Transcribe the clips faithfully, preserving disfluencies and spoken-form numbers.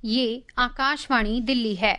ये आकाशवाणी दिल्ली है।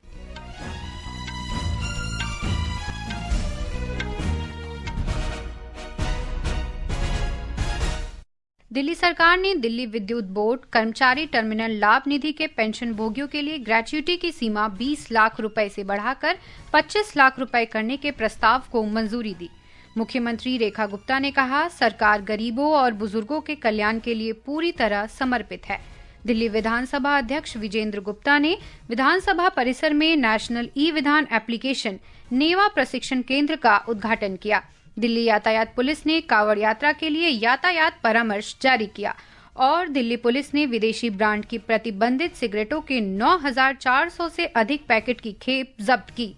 दिल्ली सरकार ने दिल्ली विद्युत बोर्ड कर्मचारी टर्मिनल लाभ निधि के पेंशन भोगियों के लिए ग्रेच्युटी की सीमा बीस लाख रुपए से बढ़ाकर पच्चीस लाख रुपए करने के प्रस्ताव को मंजूरी दी। मुख्यमंत्री रेखा गुप्ता ने कहा, सरकार गरीबों और बुजुर्गों के कल्याण के लिए पूरी तरह समर्पित है। दिल्ली विधानसभा अध्यक्ष विजेंद्र गुप्ता ने विधानसभा परिसर में नेशनल ई विधान एप्लीकेशन नेवा प्रशिक्षण केंद्र का उद्घाटन किया। दिल्ली यातायात पुलिस ने कांवड़ यात्रा के लिए यातायात परामर्श जारी किया और दिल्ली पुलिस ने विदेशी ब्रांड की प्रतिबंधित सिगरेटों के नौ हज़ार चार सौ से अधिक पैकेट की खेप जब्त की।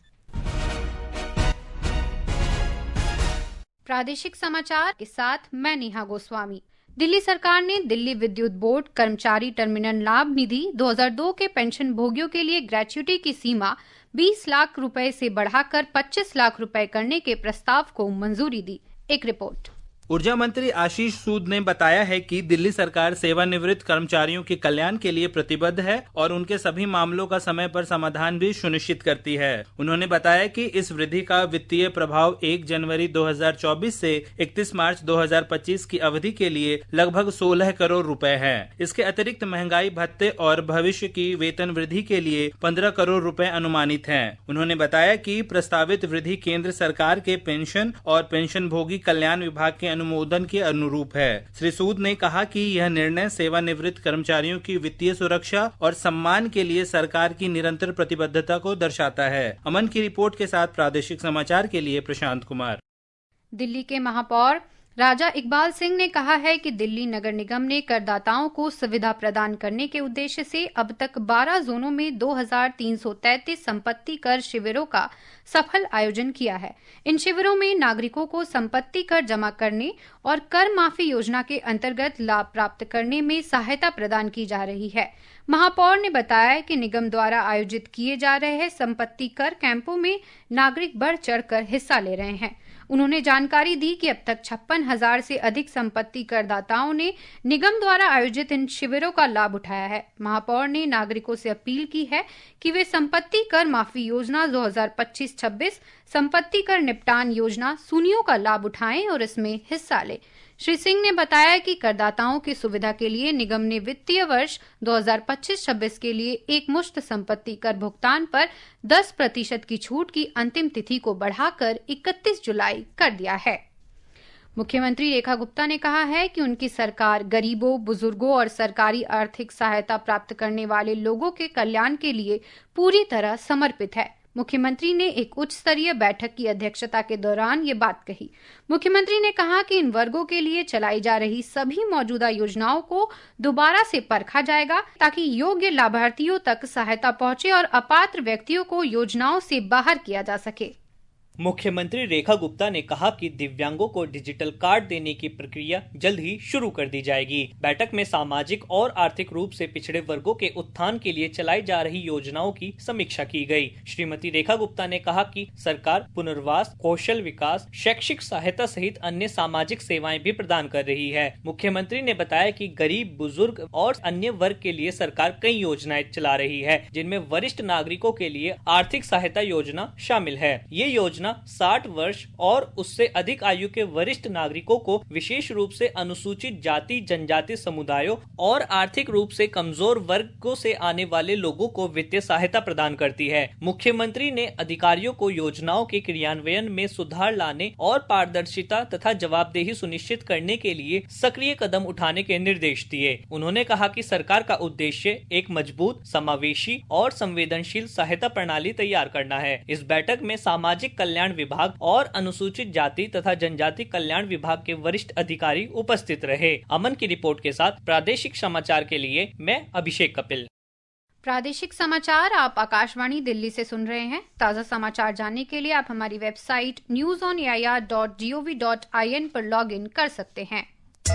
प्रादेशिक समाचार के साथ मैं नेहा गोस्वामी। दिल्ली सरकार ने दिल्ली विद्युत बोर्ड कर्मचारी टर्मिनल लाभ निधि दो हज़ार दो के पेंशन भोगियों के लिए ग्रेच्युटी की सीमा बीस लाख रुपए से बढ़ाकर पच्चीस लाख रुपए करने के प्रस्ताव को मंजूरी दी। एक रिपोर्ट। ऊर्जा मंत्री आशीष सूद ने बताया है कि दिल्ली सरकार सेवानिवृत्त कर्मचारियों के कल्याण के लिए प्रतिबद्ध है और उनके सभी मामलों का समय पर समाधान भी सुनिश्चित करती है। उन्होंने बताया कि इस वृद्धि का वित्तीय प्रभाव एक जनवरी दो हज़ार चौबीस से इकतीस मार्च दो हज़ार पच्चीस की अवधि के लिए लगभग सोलह करोड़ रुपए है। इसके अतिरिक्त महंगाई भत्ते और भविष्य की वेतन वृद्धि के लिए पंद्रह करोड़ रुपए अनुमानित है। उन्होंने बताया कि प्रस्तावित वृद्धि केंद्र सरकार के पेंशन और पेंशन भोगी कल्याण विभाग के अनुमोदन के अनुरूप है। श्री सूद ने कहा कि यह निर्णय सेवानिवृत्त कर्मचारियों की वित्तीय सुरक्षा और सम्मान के लिए सरकार की निरंतर प्रतिबद्धता को दर्शाता है। अमन की रिपोर्ट के साथ प्रादेशिक समाचार के लिए प्रशांत कुमार। दिल्ली के महापौर राजा इकबाल सिंह ने कहा है कि दिल्ली नगर निगम ने करदाताओं को सुविधा प्रदान करने के उद्देश्य से अब तक बारह जोनों में दो हज़ार तीन सौ तैंतीस संपत्ति कर शिविरों का सफल आयोजन किया है। इन शिविरों में नागरिकों को संपत्ति कर जमा करने और कर माफी योजना के अंतर्गत लाभ प्राप्त करने में सहायता प्रदान की जा रही है। महापौर ने बताया कि निगम द्वारा आयोजित किए जा रहे संपत्ति कर कैंपों में नागरिक बढ़ चढ़कर हिस्सा ले रहे हैं। उन्होंने जानकारी दी कि अब तक छप्पन हजार से अधिक संपत्ति करदाताओं ने निगम द्वारा आयोजित इन शिविरों का लाभ उठाया है। महापौर ने नागरिकों से अपील की है कि वे संपत्ति कर माफी योजना दो हज़ार पच्चीस छब्बीस, संपत्ति कर निपटान योजना सूनियों का लाभ उठाएं और इसमें हिस्सा लें। श्री सिंह ने बताया कि करदाताओं की सुविधा के लिए निगम ने वित्तीय वर्ष दो हज़ार पच्चीस छब्बीस के लिए एक मुश्त संपत्ति कर भुगतान पर दस प्रतिशत की छूट की अंतिम तिथि को बढ़ाकर इकतीस जुलाई कर दिया है। मुख्यमंत्री रेखा गुप्ता ने कहा है कि उनकी सरकार गरीबों, बुजुर्गों और सरकारी आर्थिक सहायता प्राप्त करने वाले लोगों के कल्याण के लिए पूरी तरह समर्पित है। मुख्यमंत्री ने एक उच्च स्तरीय बैठक की अध्यक्षता के दौरान ये बात कही। मुख्यमंत्री ने कहा कि इन वर्गों के लिए चलाई जा रही सभी मौजूदा योजनाओं को दोबारा से परखा जाएगा ताकि योग्य लाभार्थियों तक सहायता पहुंचे और अपात्र व्यक्तियों को योजनाओं से बाहर किया जा सके। मुख्यमंत्री रेखा गुप्ता ने कहा कि दिव्यांगों को डिजिटल कार्ड देने की प्रक्रिया जल्द ही शुरू कर दी जाएगी। बैठक में सामाजिक और आर्थिक रूप से पिछड़े वर्गों के उत्थान के लिए चलाई जा रही योजनाओं की समीक्षा की गई। श्रीमती रेखा गुप्ता ने कहा कि सरकार पुनर्वास, कौशल विकास, शैक्षिक सहायता सहित अन्य सामाजिक सेवाएं भी प्रदान कर रही है। मुख्यमंत्री ने बताया कि गरीब, बुजुर्ग और अन्य वर्ग के लिए सरकार कई योजनाएं चला रही है, जिनमें वरिष्ठ नागरिकों के लिए आर्थिक सहायता योजना शामिल है। ये योजना साठ वर्ष और उससे अधिक आयु के वरिष्ठ नागरिकों को विशेष रूप से अनुसूचित जाति जनजाति समुदायों और आर्थिक रूप से कमजोर वर्गों से आने वाले लोगों को वित्तीय सहायता प्रदान करती है। मुख्यमंत्री ने अधिकारियों को योजनाओं के क्रियान्वयन में सुधार लाने और पारदर्शिता तथा जवाबदेही सुनिश्चित करने के लिए सक्रिय कदम उठाने के निर्देश दिए। उन्होंने कहा कि सरकार का उद्देश्य एक मजबूत, समावेशी और संवेदनशील सहायता प्रणाली तैयार करना है। इस बैठक में सामाजिक कल्याण विभाग और अनुसूचित जाति तथा जनजाति कल्याण विभाग के वरिष्ठ अधिकारी उपस्थित रहे। अमन की रिपोर्ट के साथ प्रादेशिक समाचार के लिए मैं अभिषेक कपिल। प्रादेशिक समाचार आप आकाशवाणी दिल्ली से सुन रहे हैं। ताज़ा समाचार जानने के लिए आप हमारी website news on A I R dot G O V dot I N पर लॉग इन कर सकते हैं।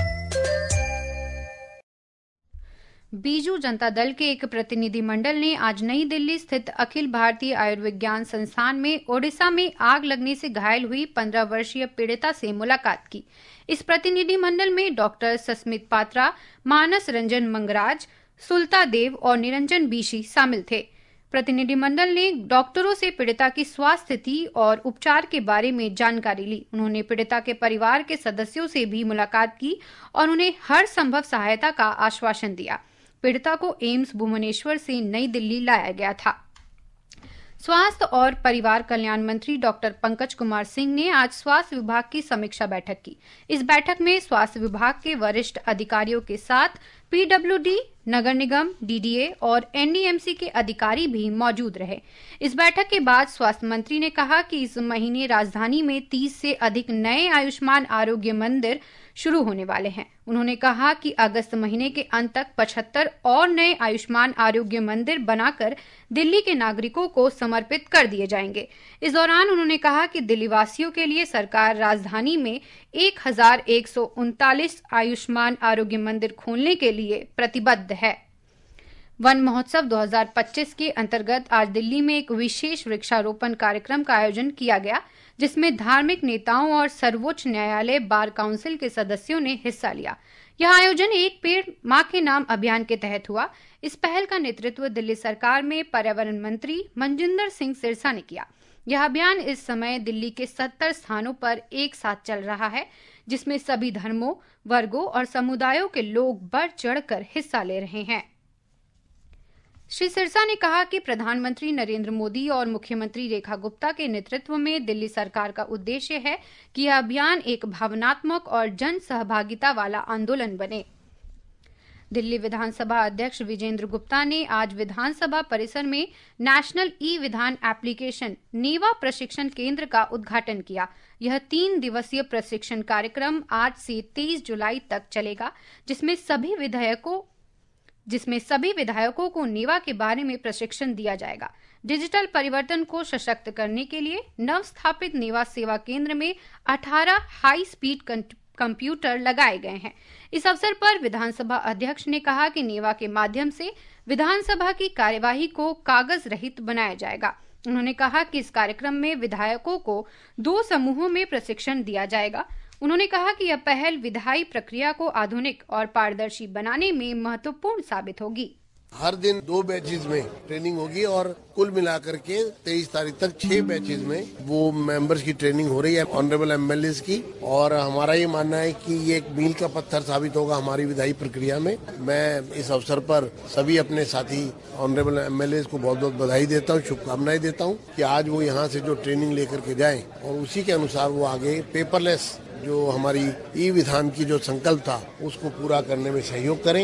बीजू जनता दल के एक प्रतिनिधि मंडल ने आज नई दिल्ली स्थित अखिल भारतीय आयुर्विज्ञान संस्थान में ओडिशा में आग लगने से घायल हुई पंद्रह वर्षीय पीड़िता से मुलाकात की। इस प्रतिनिधि मंडल में डॉक्टर सस्मित पात्रा, मानस रंजन मंगराज, सुलता देव और निरंजन बीशी शामिल थे। प्रतिनिधिमंडल ने डॉक्टरों से पीड़िता की स्वास्थ्य स्थिति और उपचार के बारे में जानकारी ली। उन्होंने पीड़िता के परिवार के सदस्यों से भी मुलाकात की और उन्हें हर संभव सहायता का आश्वासन दिया। पीड़िता को एम्स भुवनेश्वर से नई दिल्ली लाया गया था। स्वास्थ्य और परिवार कल्याण मंत्री डॉक्टर पंकज कुमार सिंह ने आज स्वास्थ्य विभाग की समीक्षा बैठक की। इस बैठक में स्वास्थ्य विभाग के वरिष्ठ अधिकारियों के साथ पीडब्ल्यूडी, नगर निगम, डीडीए और एनडीएमसी के अधिकारी भी मौजूद रहे। इस बैठक के बाद स्वास्थ्य मंत्री ने कहा कि इस महीने राजधानी में तीस से अधिक नए आयुष्मान आरोग्य मंदिर शुरू होने वाले हैं। उन्होंने कहा कि अगस्त महीने के अंत तक पचहत्तर और नए आयुष्मान आरोग्य मंदिर बनाकर दिल्ली के नागरिकों को समर्पित कर दिए जाएंगे। इस दौरान उन्होंने कहा कि दिल्ली वासियों के लिए सरकार राजधानी में एक हजार एक सौ उनतालीस आयुष्मान आरोग्य मंदिर खोलने के लिए प्रतिबद्ध है। वन महोत्सव दो हज़ार पच्चीस के अंतर्गत आज दिल्ली में एक विशेष वृक्षारोपण कार्यक्रम का आयोजन किया गया, जिसमें धार्मिक नेताओं और सर्वोच्च न्यायालय बार काउंसिल के सदस्यों ने हिस्सा लिया। यह आयोजन एक पेड़ मां के नाम अभियान के तहत हुआ। इस पहल का नेतृत्व दिल्ली सरकार में पर्यावरण मंत्री मनजिंदर सिंह सिरसा ने किया। यह अभियान इस समय दिल्ली के सत्तर स्थानों पर एक साथ चल रहा है, जिसमें सभी धर्मों, वर्गों और समुदायों के लोग बढ़ चढ़कर हिस्सा ले रहे हैं। श्री सिरसा ने कहा कि प्रधानमंत्री नरेंद्र मोदी और मुख्यमंत्री रेखा गुप्ता के नेतृत्व में दिल्ली सरकार का उद्देश्य है कि यह अभियान एक भावनात्मक और जन सहभागिता वाला आंदोलन बने। दिल्ली विधानसभा अध्यक्ष विजेंद्र गुप्ता ने आज विधानसभा परिसर में नेशनल ई विधान एप्लीकेशन नेवा प्रशिक्षण केंद्र का उद्घाटन किया। यह तीन दिवसीय प्रशिक्षण कार्यक्रम आज से तेईस जुलाई तक चलेगा, जिसमें सभी विधायकों जिसमें सभी विधायकों को नेवा के बारे में प्रशिक्षण दिया जाएगा। डिजिटल परिवर्तन को सशक्त करने के लिए नव स्थापित नेवा सेवा केंद्र में अठारह हाई स्पीड कंप्यूटर लगाए गए हैं। इस अवसर पर विधानसभा अध्यक्ष ने कहा कि नेवा के माध्यम से विधानसभा की कार्यवाही को कागज रहित बनाया जाएगा। उन्होंने कहा कि इस कार्यक्रम में विधायकों को दो समूहों में प्रशिक्षण दिया जाएगा। उन्होंने कहा कि यह पहल विधायी प्रक्रिया को आधुनिक और पारदर्शी बनाने में महत्वपूर्ण साबित होगी। हर दिन दो बैचेज में ट्रेनिंग होगी और कुल मिलाकर के तेईस तारीख तक छह बैचेज में वो मेंबर्स की ट्रेनिंग हो रही है, ऑनरेबल एमएलए की। और हमारा ये मानना है कि ये एक मील का पत्थर साबित होगा हमारी विधायी प्रक्रिया में। मैं इस अवसर पर सभी अपने साथी ऑनरेबल एमएलए को बहुत बहुत बधाई देता हूँ, शुभकामनाएं देता हूँ कि आज वो यहाँ से जो ट्रेनिंग लेकर के जाएं और उसी के अनुसार वो आगे पेपरलेस जो हमारी ई विधान की जो संकल्प था उसको पूरा करने में सहयोग करें।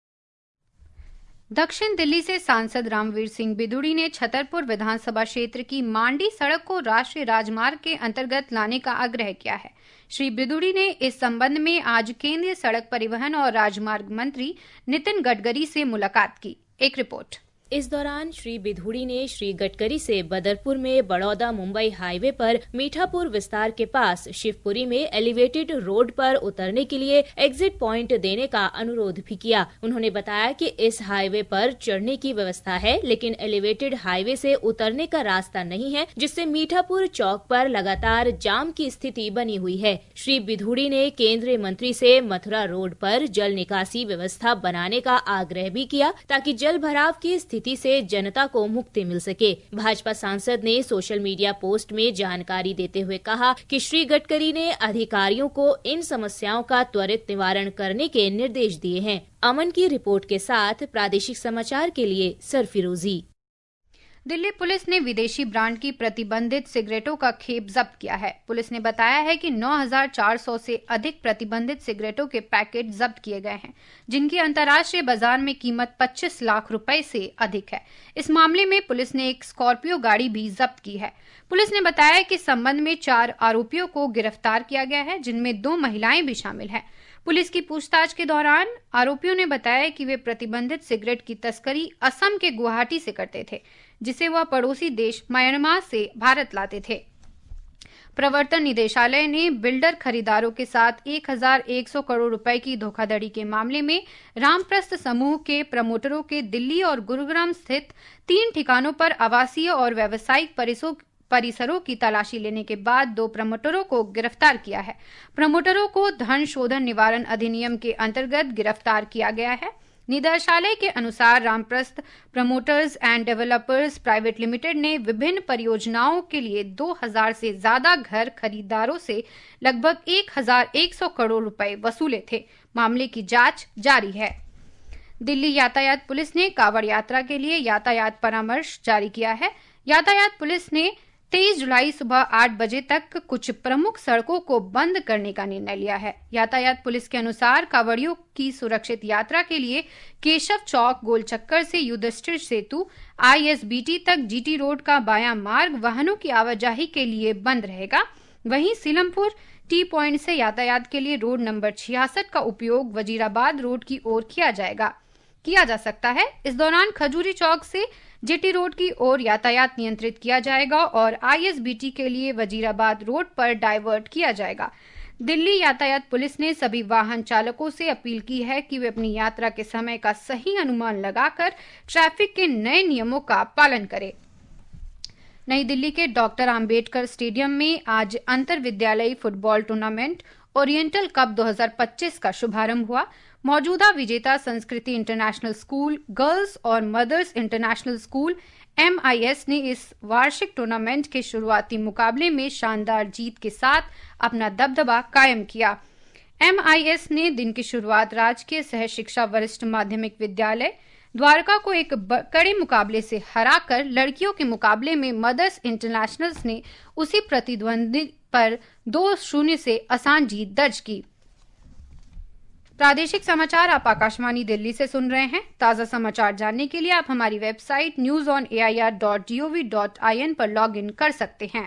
दक्षिण दिल्ली से सांसद रामवीर सिंह बिधूड़ी ने छतरपुर विधानसभा क्षेत्र की मांडी सड़क को राष्ट्रीय राजमार्ग के अंतर्गत लाने का आग्रह किया है। श्री बिधूड़ी ने इस संबंध में आज केंद्रीय सड़क परिवहन और राजमार्ग मंत्री नितिन गडकरी से मुलाकात की। एक रिपोर्ट। इस दौरान श्री बिधूड़ी ने श्री गडकरी से बदरपुर में बड़ौदा मुंबई हाईवे पर मीठापुर विस्तार के पास शिवपुरी में एलिवेटेड रोड पर उतरने के लिए एग्जिट पॉइंट देने का अनुरोध भी किया। उन्होंने बताया कि इस हाईवे पर चढ़ने की व्यवस्था है, लेकिन एलिवेटेड हाईवे से उतरने का रास्ता नहीं है, जिससे मीठापुर चौक पर लगातार जाम की स्थिति बनी हुई है। श्री बिधूड़ी ने केंद्रीय मंत्री से मथुरा रोड पर जल निकासी व्यवस्था बनाने का आग्रह भी किया, ताकि जल भराव की स्थिति से जनता को मुक्ति मिल सके। भाजपा सांसद ने सोशल मीडिया पोस्ट में जानकारी देते हुए कहा कि श्री गडकरी ने अधिकारियों को इन समस्याओं का त्वरित निवारण करने के निर्देश दिए हैं। अमन की रिपोर्ट के साथ प्रादेशिक समाचार के लिए सरफिरोजी। दिल्ली पुलिस ने विदेशी ब्रांड की प्रतिबंधित सिगरेटों का खेप जब्त किया है। पुलिस ने बताया है कि नौ हज़ार चार सौ से अधिक प्रतिबंधित सिगरेटों के पैकेट जब्त किए गए हैं, जिनकी अंतर्राष्ट्रीय बाजार में कीमत पच्चीस लाख रुपए से अधिक है। इस मामले में पुलिस ने एक स्कॉर्पियो गाड़ी भी जब्त की है। पुलिस ने बताया कि इस संबंध में चार आरोपियों को गिरफ्तार किया गया है, जिनमें दो महिलाएं भी शामिल हैं। पुलिस की पूछताछ के दौरान आरोपियों ने बताया कि वे प्रतिबंधित सिगरेट की तस्करी असम के गुवाहाटी से करते थे, जिसे वह पड़ोसी देश म्यांमार से भारत लाते थे। प्रवर्तन निदेशालय ने बिल्डर खरीदारों के साथ एक हज़ार एक सौ करोड़ रुपए की धोखाधड़ी के मामले में रामप्रस्थ समूह के प्रमोटरों के दिल्ली और गुरुग्राम स्थित तीन ठिकानों पर आवासीय और व्यावसायिक परिसरों परिसरों की तलाशी लेने के बाद दो प्रमोटरों को गिरफ्तार किया है। प्रमोटरों को धन शोधन निवारण अधिनियम के अंतर्गत गिरफ्तार किया गया है। निदेशालय के अनुसार Ramprastha promoters and developers private limited ने विभिन्न परियोजनाओं के लिए दो हज़ार से ज्यादा घर खरीदारों से लगभग एक हज़ार एक सौ करोड़ रुपए वसूले थे। मामले की जांच जारी है। दिल्ली यातायात पुलिस ने कांवड़ यात्रा के लिए यातायात परामर्श जारी किया है। यातायात पुलिस ने तेईस जुलाई सुबह आठ बजे तक कुछ प्रमुख सड़कों को बंद करने का निर्णय लिया है। यातायात पुलिस के अनुसार कांवड़ियों की सुरक्षित यात्रा के लिए केशव चौक, गोल चक्कर से युधिष्ठिर सेतु, आईएसबीटी तक जीटी रोड का बायां मार्ग वाहनों की आवाजाही के लिए बंद रहेगा। वहीं सीलमपुर टी पॉइंट से यातायात के लिए रोड नंबर छियासठ का उपयोग वजीराबाद रोड की ओर किया जाएगा किया जा सकता है। इस दौरान खजूरी चौक से जेटी रोड की ओर यातायात नियंत्रित किया जाएगा और आईएसबीटी के लिए वजीराबाद रोड पर डाइवर्ट किया जाएगा। दिल्ली यातायात पुलिस ने सभी वाहन चालकों से अपील की है कि वे अपनी यात्रा के समय का सही अनुमान लगाकर ट्रैफिक के नए नियमों का पालन करें। नई दिल्ली के डॉक्टर आम्बेडकर स्टेडियम में आज अंतर विद्यालयी फुटबॉल टूर्नामेंट ओरिएंटल कप दो हज़ार पच्चीस का शुभारंभ हुआ। मौजूदा विजेता संस्कृति इंटरनेशनल स्कूल गर्ल्स और मदर्स इंटरनेशनल स्कूल एमआईएस ने इस वार्षिक टूर्नामेंट के शुरुआती मुकाबले में शानदार जीत के साथ अपना दबदबा कायम किया। एमआईएस ने दिन की शुरुआत राजकीय सह शिक्षा वरिष्ठ माध्यमिक विद्यालय द्वारका को एक कड़े मुकाबले से हराकर लड़कियों के मुकाबले में मदर्स इंटरनेशनल्स ने उसी प्रतिद्वंदी पर दो शून्य से आसान जीत दर्ज की। प्रादेशिक समाचार आप आकाशवाणी दिल्ली से सुन रहे हैं। ताजा समाचार जानने के लिए आप हमारी website news on A I R dot G O V dot I N पर लॉग इन कर सकते हैं।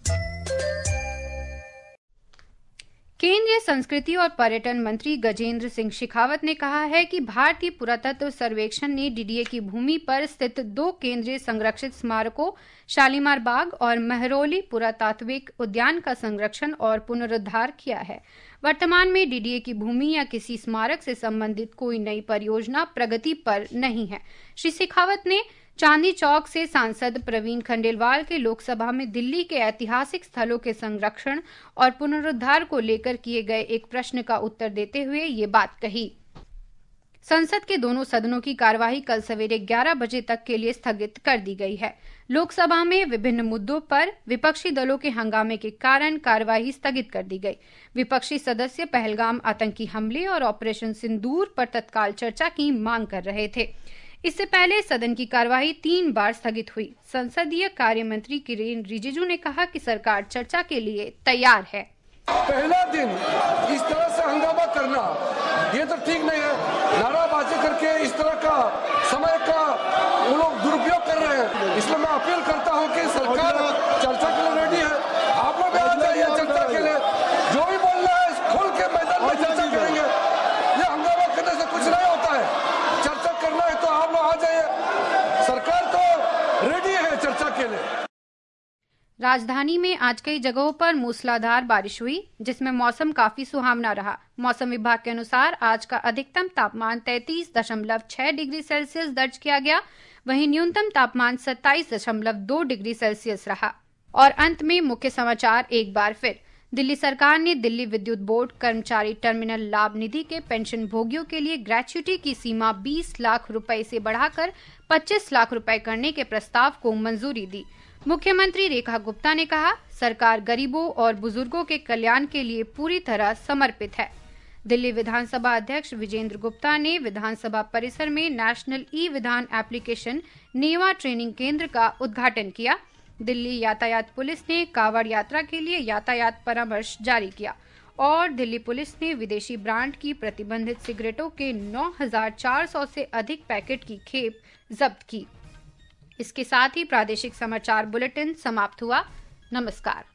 केंद्रीय संस्कृति और पर्यटन मंत्री गजेंद्र सिंह शेखावत ने कहा है कि भारतीय पुरातत्व सर्वेक्षण ने डीडीए की भूमि पर स्थित दो केंद्रीय संरक्षित स्मारकों शालीमार बाग और महरौली पुरातात्विक उद्यान का संरक्षण और पुनरुद्धार किया है। वर्तमान में डीडीए की भूमि या किसी स्मारक से संबंधित कोई नई परियोजना प्रगति पर नहीं है। श्री शेखावत ने चांदनी चौक से सांसद प्रवीण खंडेलवाल के लोकसभा में दिल्ली के ऐतिहासिक स्थलों के संरक्षण और पुनरुद्धार को लेकर किए गए एक प्रश्न का उत्तर देते हुए ये बात कही। संसद के दोनों सदनों की कार्यवाही कल सवेरे ग्यारह बजे तक के लिए स्थगित कर दी गई है। लोकसभा में विभिन्न मुद्दों पर विपक्षी दलों के हंगामे के कारण कार्यवाही स्थगित कर दी गई। विपक्षी सदस्य पहलगाम आतंकी हमले और ऑपरेशन सिंदूर पर तत्काल चर्चा की मांग कर रहे थे। इससे पहले सदन की कार्यवाही तीन बार स्थगित हुई। संसदीय कार्य मंत्री किरेन रिजिजू ने कहा कि सरकार चर्चा के लिए तैयार है। पहला दिन इस तरह से हंगामा करना ये तो ठीक नहीं है। नाराबाजी करके इस तरह का समय का वो लोग दुरुपयोग कर रहे हैं। इसलिए मैं अपील करता हूं कि सरकार चर्चा के लिए रेडी है। आप लोग आ जाइए चर्चा के लिए। जो भी बोलना है खोल के मैदान में चर्चा करेंगे। ये हंगामा करने से कुछ नहीं होता है। चर्चा करना है तो आप लोग आ जाइए। सरकार तो रेडी है चर्चा के लिए। राजधानी में आज कई जगहों पर मूसलाधार बारिश हुई, जिसमें मौसम काफी सुहावना रहा। मौसम विभाग के अनुसार आज का अधिकतम तापमान तैंतीस दशमलव छह डिग्री सेल्सियस दर्ज किया गया, वहीं न्यूनतम तापमान सत्ताईस दशमलव दो डिग्री सेल्सियस रहा। और अंत में मुख्य समाचार एक बार फिर। दिल्ली सरकार ने दिल्ली विद्युत बोर्ड कर्मचारी टर्मिनल लाभ निधि के पेंशन भोगियों के लिए ग्रेच्युटी की सीमा बीस लाख रुपए से बढ़ाकर पच्चीस लाख रुपए करने के प्रस्ताव को मंजूरी दी। मुख्यमंत्री रेखा गुप्ता ने कहा, सरकार गरीबों और बुजुर्गों के कल्याण के लिए पूरी तरह समर्पित है। दिल्ली विधानसभा अध्यक्ष विजेंद्र गुप्ता ने विधानसभा परिसर में नेशनल ई विधान एप्लीकेशन नेवा ट्रेनिंग केंद्र का उद्घाटन किया। दिल्ली यातायात पुलिस ने कांवड़ यात्रा के लिए यातायात परामर्श जारी किया और दिल्ली पुलिस ने विदेशी ब्रांड की प्रतिबंधित सिगरेटों के नौ हज़ार चार सौ से अधिक पैकेट की खेप जब्त की। इसके साथ ही प्रादेशिक समाचार बुलेटिन समाप्त हुआ। नमस्कार।